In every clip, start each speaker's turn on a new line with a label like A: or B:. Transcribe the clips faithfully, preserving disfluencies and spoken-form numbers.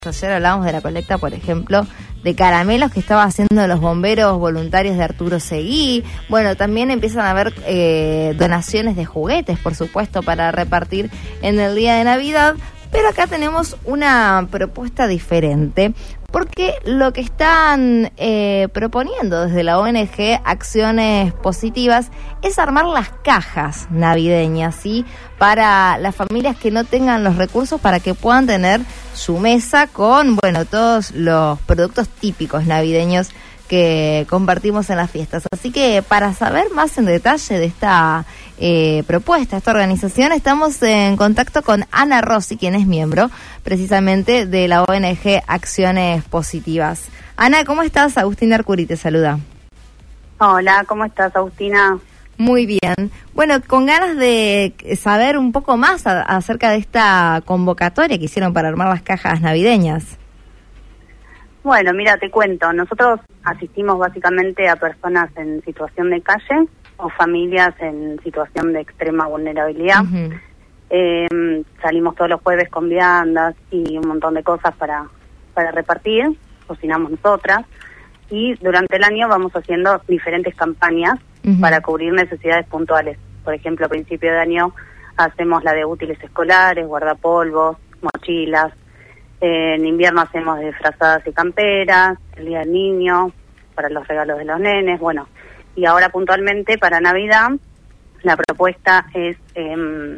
A: Ayer hablábamos de la colecta, por ejemplo, de caramelos que estaba haciendo los bomberos voluntarios de Arturo Seguí. Bueno, también empiezan a haber eh, donaciones de juguetes, por supuesto, para repartir en el día de Navidad. Pero acá tenemos una propuesta diferente, porque lo que están eh, proponiendo desde la O N G Acciones Positivas es armar las cajas navideñas, ¿sí? Para las familias que no tengan los recursos para que puedan tener su mesa con, bueno, todos los productos típicos navideños que compartimos en las fiestas. Así que para saber más en detalle de esta eh, propuesta, esta organización, estamos en contacto con Ana Rossi, quien es miembro precisamente de la O N G Acciones Positivas. Ana, ¿cómo estás? Agustina Arcuri te saluda.
B: Hola, ¿cómo estás, Agustina?
A: Muy bien. Bueno, con ganas de saber un poco más a, acerca de esta convocatoria que hicieron para armar las cajas navideñas.
B: Bueno, mira, te cuento. Nosotros asistimos básicamente a personas en situación de calle o familias en situación de extrema vulnerabilidad. Uh-huh. Eh, salimos todos los jueves con viandas y un montón de cosas para, para repartir. Cocinamos nosotras. Y durante el año vamos haciendo diferentes campañas uh-huh. para cubrir necesidades puntuales. Por ejemplo, a principio de año hacemos la de útiles escolares, guardapolvos, mochilas. Eh, en invierno hacemos disfrazadas y camperas, el Día del Niño, para los regalos de los nenes, bueno. Y ahora puntualmente para Navidad, la propuesta es eh,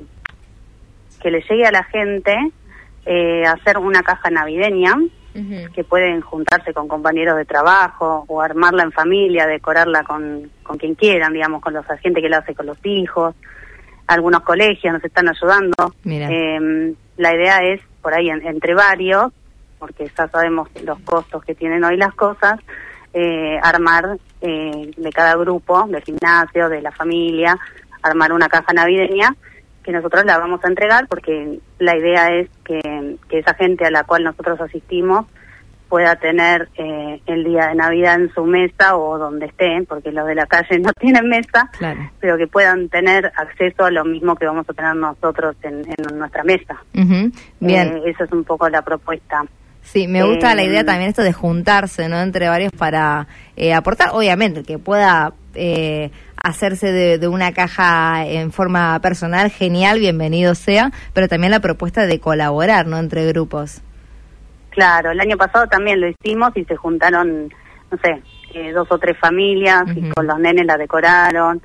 B: que le llegue a la gente eh, hacer una caja navideña, uh-huh. que pueden juntarse con compañeros de trabajo o armarla en familia, decorarla con, con quien quieran, digamos, con los gente que la hace con los hijos. Algunos colegios nos están ayudando. Mira. Eh, la idea es, por ahí, en, entre varios, porque ya sabemos los costos que tienen hoy las cosas, eh, armar eh, de cada grupo, del gimnasio, de la familia, armar una caja navideña que nosotros la vamos a entregar, porque la idea es que, que esa gente a la cual nosotros asistimos pueda tener eh, el día de Navidad en su mesa o donde estén, porque los de la calle no tienen mesa, claro. pero que puedan tener acceso a lo mismo que vamos a tener nosotros en, en nuestra mesa. Uh-huh. Bien. Eh, esa es un poco la propuesta.
A: Sí, me gusta eh, la idea también esto de juntarse, ¿no? Entre varios para eh, aportar, obviamente, que pueda eh, hacerse de, de una caja en forma personal, genial, bienvenido sea, pero también la propuesta de colaborar, ¿no? Entre grupos.
B: Claro, el año pasado también lo hicimos y se juntaron, no sé, eh, dos o tres familias uh-huh. y con los nenes la decoraron,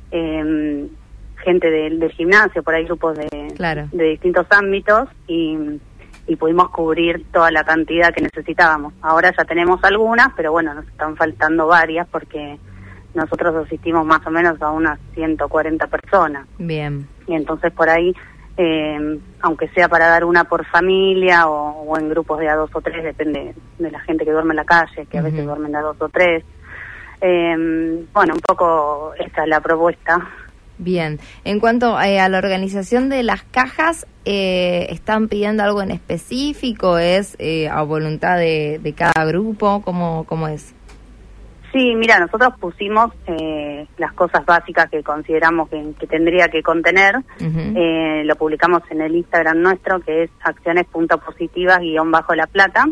B: eh, gente de, del gimnasio, por ahí grupos de, claro. de distintos ámbitos y, y pudimos cubrir toda la cantidad que necesitábamos. Ahora ya tenemos algunas, pero bueno, nos están faltando varias porque nosotros asistimos más o menos a unas ciento cuarenta personas. Bien. Y entonces por ahí... Eh, aunque sea para dar una por familia o, o en grupos de a dos o tres, depende de la gente que duerme en la calle, que a veces uh-huh. duermen de a dos o tres. Eh, bueno, un poco esta es la propuesta.
A: Bien, en cuanto eh, a la organización de las cajas, eh, ¿están pidiendo algo en específico? ¿Es eh, a voluntad de, de cada grupo? ¿Cómo, cómo es?
B: Sí, mira, nosotros pusimos eh, las cosas básicas que consideramos que, que tendría que contener. Uh-huh. Eh, lo publicamos en el Instagram nuestro, que es acciones.positivas guión bajo La Plata.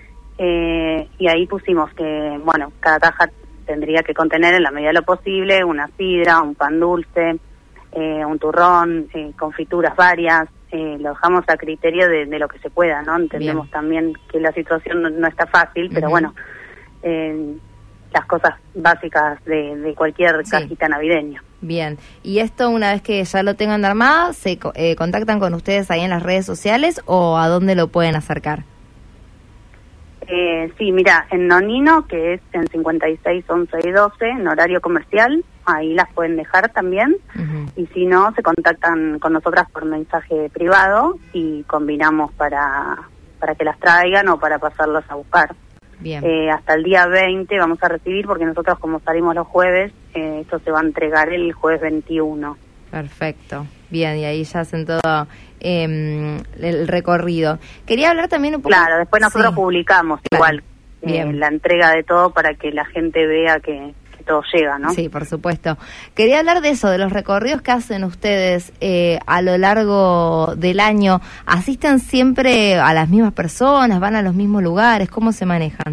B: Eh, y ahí pusimos que, bueno, cada caja tendría que contener en la medida de lo posible una sidra, un pan dulce, eh, un turrón, eh, confituras varias. Eh, lo dejamos a criterio de, de lo que se pueda, ¿no? Entendemos Bien. También que la situación no, no está fácil, pero uh-huh. bueno... Eh, las cosas básicas de, de cualquier sí. cajita navideña.
A: Bien, y esto una vez que ya lo tengan armado, ¿se eh, contactan con ustedes ahí en las redes sociales o a dónde lo pueden acercar?
B: Eh, sí, mira, en Nonino, que es en cincuenta y seis, once y doce, en horario comercial, ahí las pueden dejar también, uh-huh. y si no, se contactan con nosotras por mensaje privado y combinamos para, para que las traigan o para pasarlas a buscar. Bien. Eh, hasta el día veinte vamos a recibir, porque nosotros como salimos los jueves, eh, esto se va a entregar el jueves veintiuno.
A: Perfecto, bien, y ahí ya hacen todo eh, el recorrido. Quería hablar también un poco...
B: Claro, después nosotros sí. publicamos claro. igual eh, la entrega de todo para que la gente vea que, que todo llega, ¿no?
A: Sí, por supuesto. Quería hablar de eso, de los recorridos que hacen ustedes eh, a lo largo del año. ¿Asisten siempre a las mismas personas? ¿Van a los mismos lugares? ¿Cómo se manejan?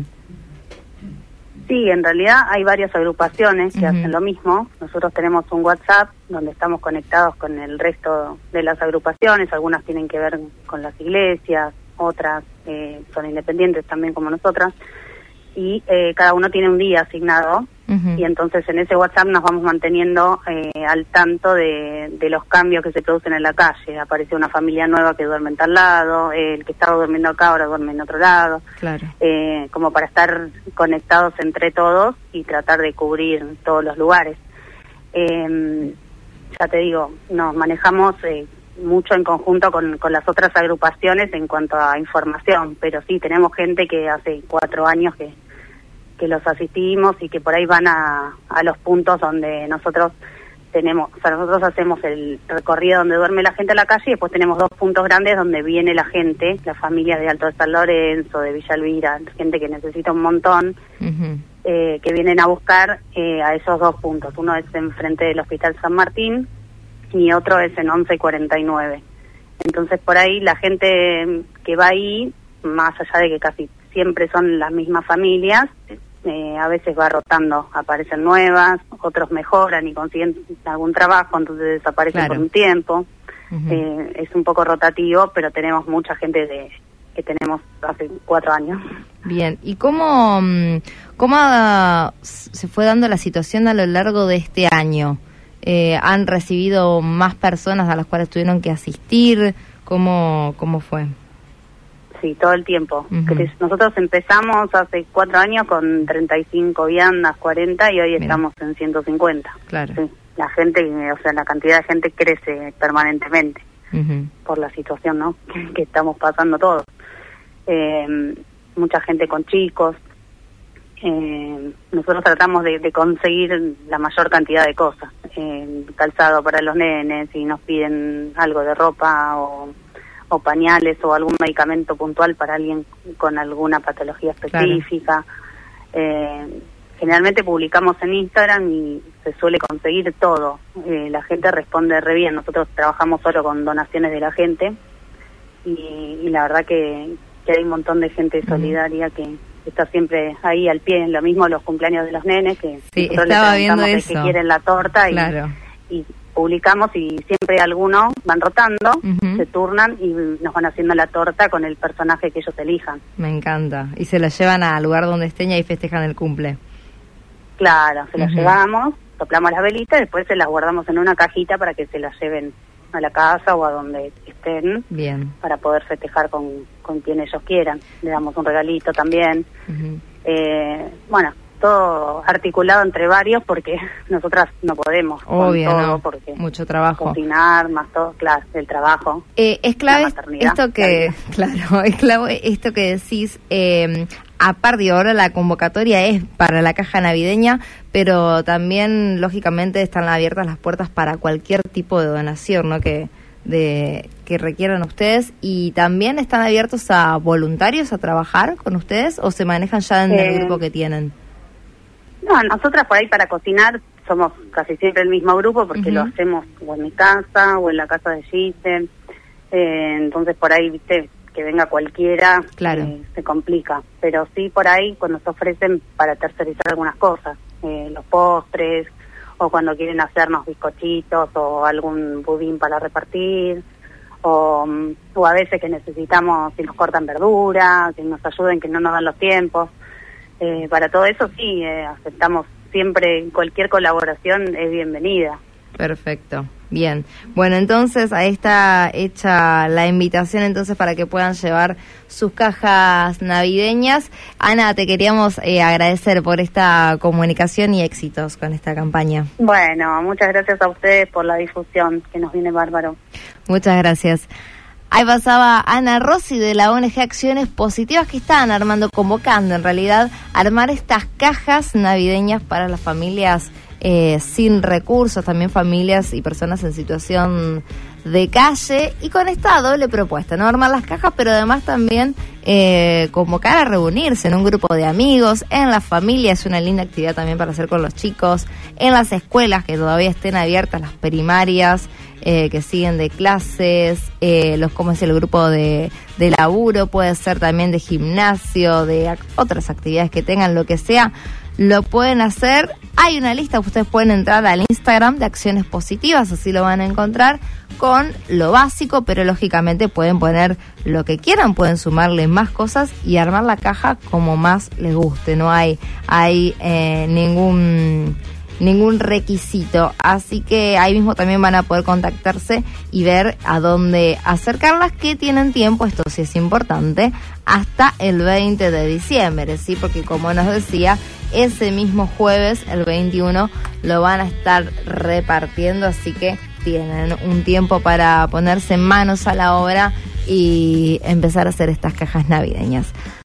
B: Sí, en realidad hay varias agrupaciones que uh-huh. hacen lo mismo. Nosotros tenemos un WhatsApp donde estamos conectados con el resto de las agrupaciones. Algunas tienen que ver con las iglesias, otras eh, son independientes también como nosotras. Y eh, cada uno tiene un día asignado. Uh-huh. Y entonces en ese WhatsApp nos vamos manteniendo eh, al tanto de, de los cambios que se producen en la calle. Aparece una familia nueva que duerme en tal lado, eh, el que estaba durmiendo acá ahora duerme en otro lado.
A: Claro.
B: Eh, como para estar conectados entre todos y tratar de cubrir todos los lugares. Eh, ya te digo, nos manejamos eh, mucho en conjunto con, con las otras agrupaciones en cuanto a información, pero sí, tenemos gente que hace cuatro años que que los asistimos y que por ahí van a, a los puntos donde nosotros tenemos, o sea, nosotros hacemos el recorrido donde duerme la gente en la calle y después tenemos dos puntos grandes donde viene la gente, las familias de Alto de San Lorenzo, de Villa Elvira, gente que necesita un montón, uh-huh. eh, que vienen a buscar eh, a esos dos puntos. Uno es enfrente del Hospital San Martín y otro es en once y cuarenta y nueve. Entonces por ahí la gente que va ahí, más allá de que casi siempre son las mismas familias, Eh, a veces va rotando, aparecen nuevas, otros mejoran y consiguen algún trabajo, entonces desaparecen claro. por un tiempo. Uh-huh. Eh, es un poco rotativo, pero tenemos mucha gente de que tenemos hace cuatro años.
A: Bien, ¿y cómo, cómo se fue dando la situación a lo largo de este año? Eh, ¿Han recibido más personas a las cuales tuvieron que asistir? ¿Cómo, cómo fue?
B: Sí, todo el tiempo.
A: Uh-huh.
B: Nosotros empezamos hace cuatro años con treinta y cinco viandas, cuarenta, y hoy Mira. estamos en ciento cincuenta.
A: Claro.
B: Sí, la gente, o sea, la cantidad de gente crece permanentemente
A: uh-huh.
B: por la situación, ¿no? Que, que estamos pasando todos. Eh, mucha gente con chicos. Eh, nosotros tratamos de, de conseguir la mayor cantidad de cosas. Eh, calzado para los nenes, si nos piden algo de ropa o... o pañales o algún medicamento puntual para alguien con alguna patología específica. Claro. Eh, generalmente publicamos en Instagram y se suele conseguir todo. Eh, la gente responde re bien. Nosotros trabajamos solo con donaciones de la gente y, y la verdad que, que hay un montón de gente solidaria que está siempre ahí al pie. Lo mismo los cumpleaños de los nenes, que
A: sí,
B: nosotros
A: estaba
B: les preguntamos
A: viendo
B: de
A: eso.
B: qué quieren la torta y,
A: claro.
B: y publicamos y siempre algunos van rotando,
A: uh-huh.
B: se turnan y nos van haciendo la torta con el personaje que ellos elijan.
A: Me encanta. Y se la llevan al lugar donde estén y ahí festejan el cumple.
B: Claro, se
A: uh-huh.
B: las llevamos, soplamos las velitas y después se las guardamos en una cajita para que se las lleven a la casa o a donde estén.
A: Bien.
B: Para poder festejar con, con quien ellos quieran. Le damos un regalito también.
A: Uh-huh.
B: Eh, bueno, todo articulado entre varios porque nosotras no podemos.
A: Obvio,
B: con todo,
A: no.
B: Porque
A: mucho trabajo.
B: Cocinar, más todo, claro, el trabajo.
A: Eh, es clave esto que, claro, es clave esto que decís. Eh, aparte, ahora la convocatoria es para la caja navideña, pero también, lógicamente, están abiertas las puertas para cualquier tipo de donación, ¿no? Que de que requieran ustedes, y también están abiertos a voluntarios a trabajar con ustedes, o se manejan ya en eh, el grupo que tienen.
B: No, nosotras por ahí para cocinar somos casi siempre el mismo grupo porque uh-huh. lo hacemos o en mi casa o en la casa de Giselle. Eh, entonces por ahí, viste, que venga cualquiera,
A: claro.
B: eh, se complica. Pero sí por ahí cuando se ofrecen para tercerizar algunas cosas, eh, los postres, o cuando quieren hacernos bizcochitos o algún budín para repartir, o, o a veces que necesitamos, si nos cortan verdura, que nos ayuden, que no nos dan los tiempos. Eh, para todo eso sí, eh, aceptamos siempre, cualquier colaboración es bienvenida.
A: Perfecto, bien. Bueno, entonces ahí está hecha la invitación entonces para que puedan llevar sus cajas navideñas. Ana, te queríamos eh, agradecer por esta comunicación y éxitos con esta campaña.
B: Bueno, muchas gracias a ustedes por la difusión, que nos viene bárbaro.
A: Muchas gracias. Ahí pasaba Ana Rossi de la O N G Acciones Positivas, que están armando, convocando en realidad, armar estas cajas navideñas para las familias eh, sin recursos, también familias y personas en situación de calle, y con esta doble propuesta, no armar las cajas, pero además también eh, convocar a reunirse en un grupo de amigos, en la familia. Es una linda actividad también para hacer con los chicos, en las escuelas que todavía estén abiertas, las primarias, eh, que siguen de clases, eh, los como es el grupo de, de laburo, puede ser también de gimnasio, de ac- otras actividades que tengan, lo que sea, lo pueden hacer. Hay una lista, ustedes pueden entrar al Instagram de Acciones Positivas, así lo van a encontrar, con lo básico, pero lógicamente pueden poner lo que quieran, pueden sumarle más cosas y armar la caja como más les guste. No hay, hay eh, ningún... ningún requisito, así que ahí mismo también van a poder contactarse y ver a dónde acercarlas, que tienen tiempo, esto sí es importante, hasta el veinte de diciembre, ¿sí? Porque como nos decía, ese mismo jueves, el veintiuno, lo van a estar repartiendo, así que tienen un tiempo para ponerse manos a la obra y empezar a hacer estas cajas navideñas.